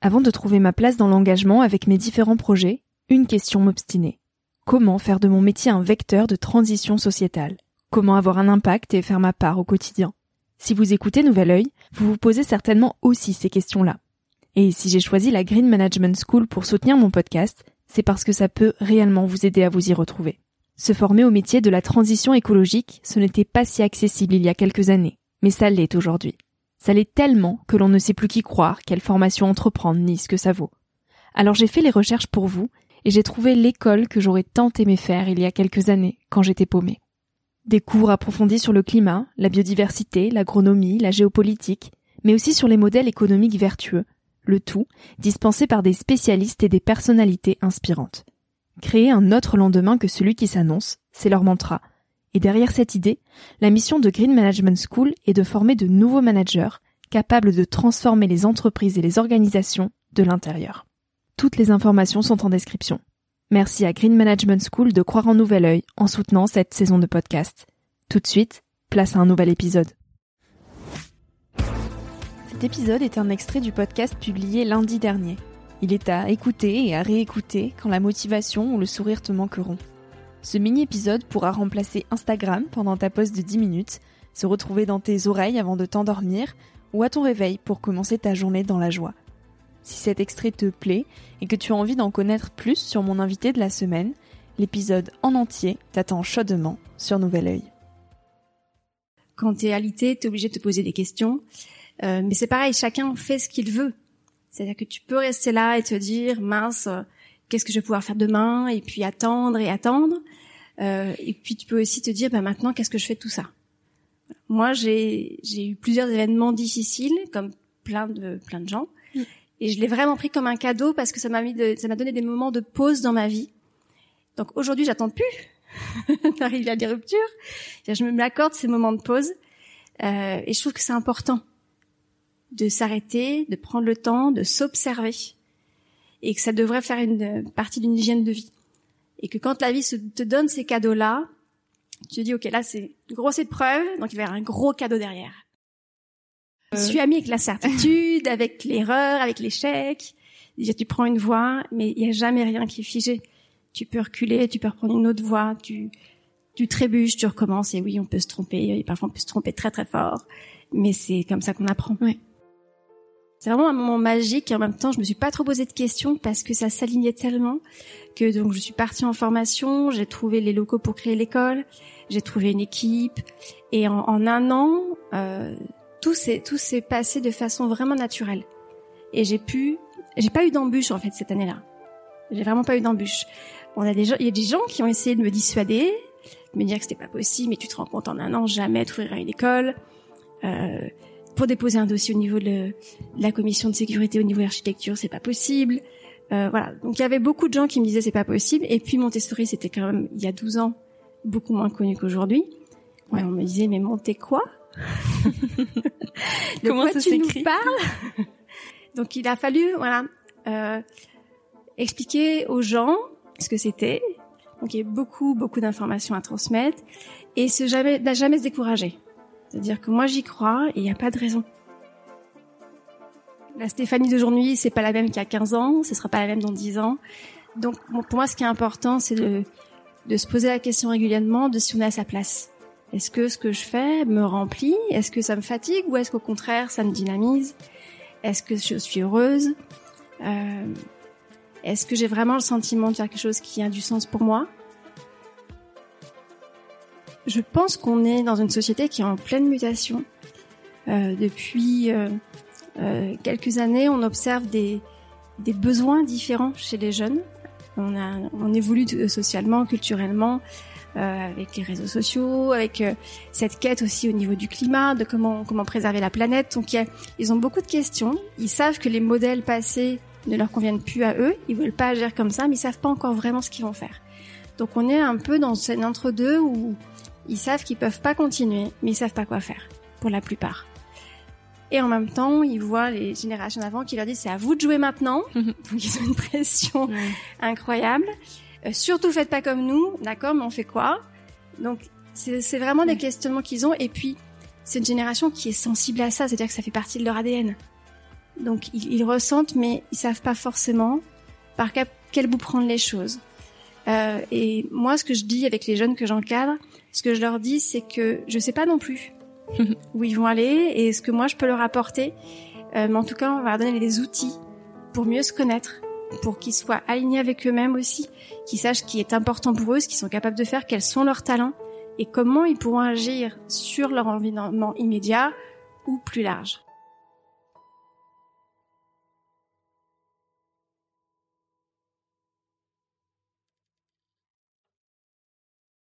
Avant de trouver ma place dans l'engagement avec mes différents projets, une question m'obstinait. Comment faire de mon métier un vecteur de transition sociétale ? Comment avoir un impact et faire ma part au quotidien ? Si vous écoutez Nouvel Œil, vous vous posez certainement aussi ces questions-là. Et si j'ai choisi la Green Management School pour soutenir mon podcast, c'est parce que ça peut réellement vous aider à vous y retrouver. Se former au métier de la transition écologique, ce n'était pas si accessible il y a quelques années, mais ça l'est aujourd'hui. Ça l'est tellement que l'on ne sait plus qui croire, quelle formation entreprendre, ni ce que ça vaut. Alors j'ai fait les recherches pour vous, et j'ai trouvé l'école que j'aurais tant aimé faire il y a quelques années, quand j'étais paumée. Des cours approfondis sur le climat, la biodiversité, l'agronomie, la géopolitique, mais aussi sur les modèles économiques vertueux, le tout dispensé par des spécialistes et des personnalités inspirantes. Créer un autre lendemain que celui qui s'annonce, c'est leur mantra. Et derrière cette idée, la mission de Green Management School est de former de nouveaux managers capables de transformer les entreprises et les organisations de l'intérieur. Toutes les informations sont en description. Merci à Green Management School de croire en Nouvel Œil en soutenant cette saison de podcast. Tout de suite, place à un nouvel épisode. Cet épisode est un extrait du podcast publié lundi dernier. Il est à écouter et à réécouter quand la motivation ou le sourire te manqueront. Ce mini-épisode pourra remplacer Instagram pendant ta pause de 10 minutes, se retrouver dans tes oreilles avant de t'endormir ou à ton réveil pour commencer ta journée dans la joie. Si cet extrait te plaît et que tu as envie d'en connaître plus sur mon invité de la semaine, l'épisode en entier t'attend chaudement sur Nouvel Œil. Quand t'es alité, t'es obligé de te poser des questions. Mais c'est pareil, chacun fait ce qu'il veut. C'est-à-dire que tu peux rester là et te dire, mince, qu'est-ce que je vais pouvoir faire demain ? Et puis attendre et attendre. Et puis tu peux aussi te dire, maintenant, qu'est-ce que je fais de tout ça ? Moi, j'ai eu plusieurs événements difficiles, comme plein de gens. Et je l'ai vraiment pris comme un cadeau parce que ça m'a donné des moments de pause dans ma vie. Donc aujourd'hui, j'attends plus d'arriver à des ruptures. Je m'accorde ces moments de pause. Et je trouve que c'est important de s'arrêter, de prendre le temps, de s'observer. Et que ça devrait faire une partie d'une hygiène de vie. Et que quand la vie te donne ces cadeaux-là, tu te dis, ok, là, c'est une grosse épreuve, donc il va y avoir un gros cadeau derrière. Je suis amie avec la certitude, avec l'erreur, avec l'échec. Déjà, tu prends une voie, mais il n'y a jamais rien qui est figé. Tu peux reculer, tu peux reprendre une autre voie, tu trébuches, tu recommences. Et oui, on peut se tromper, et parfois on peut se tromper très très fort. Mais c'est comme ça qu'on apprend. Ouais. C'est vraiment un moment magique et en même temps, je me suis pas trop posé de questions parce que ça s'alignait tellement que donc je suis partie en formation, j'ai trouvé les locaux pour créer l'école, j'ai trouvé une équipe et en un an, tout s'est passé de façon vraiment naturelle. Et j'ai pas eu d'embûche en fait cette année-là. J'ai vraiment pas eu d'embûche. Il y a des gens qui ont essayé de me dissuader, de me dire que c'était pas possible, mais tu te rends compte en un an jamais t'ouvriras une école. Pour déposer un dossier au niveau de la commission de sécurité, au niveau de l'architecture, c'est pas possible. Voilà. Donc il y avait beaucoup de gens qui me disaient c'est pas possible. Et puis Montessori, c'était quand même il y a 12 ans beaucoup moins connu qu'aujourd'hui. Ouais. On me disait mais Monté quoi? Comment ça s'écrit? Tu nous parles? Donc il a fallu expliquer aux gens ce que c'était. Donc il y a beaucoup d'informations à transmettre et jamais se décourager. C'est-à-dire que moi j'y crois et il n'y a pas de raison. La Stéphanie d'aujourd'hui, c'est pas la même qu'il y a 15 ans, ce sera pas la même dans 10 ans. Donc pour moi ce qui est important, c'est de se poser la question régulièrement de si on est à sa place. Est-ce que ce que je fais me remplit? Est-ce que ça me fatigue ou est-ce qu'au contraire ça me dynamise? Est-ce que je suis heureuse? Est-ce que j'ai vraiment le sentiment de faire quelque chose qui a du sens pour moi? Je pense qu'on est dans une société qui est en pleine mutation. Depuis quelques années, on observe des besoins différents chez les jeunes. On évolue socialement, culturellement, avec les réseaux sociaux, avec cette quête aussi au niveau du climat, de comment préserver la planète. Donc ils ont beaucoup de questions. Ils savent que les modèles passés ne leur conviennent plus à eux. Ils veulent pas agir comme ça, mais ils savent pas encore vraiment ce qu'ils vont faire. Donc on est un peu dans un entre-deux où ils savent qu'ils peuvent pas continuer, mais ils savent pas quoi faire, pour la plupart. Et en même temps, ils voient les générations d'avant qui leur disent c'est à vous de jouer maintenant. Donc ils ont une pression incroyable. Surtout faites pas comme nous, d'accord, mais on fait quoi? Donc c'est vraiment des questionnements qu'ils ont. Et puis c'est une génération qui est sensible à ça, c'est-à-dire que ça fait partie de leur ADN. Donc ils ressentent, mais ils savent pas forcément par quel bout prendre les choses. Et moi, ce que je dis avec les jeunes que j'encadre, ce que je leur dis, c'est que je sais pas non plus où ils vont aller et ce que moi je peux leur apporter. Mais en tout cas, on va leur donner des outils pour mieux se connaître, pour qu'ils soient alignés avec eux-mêmes aussi, qu'ils sachent ce qui est important pour eux, ce qu'ils sont capables de faire, quels sont leurs talents et comment ils pourront agir sur leur environnement immédiat ou plus large.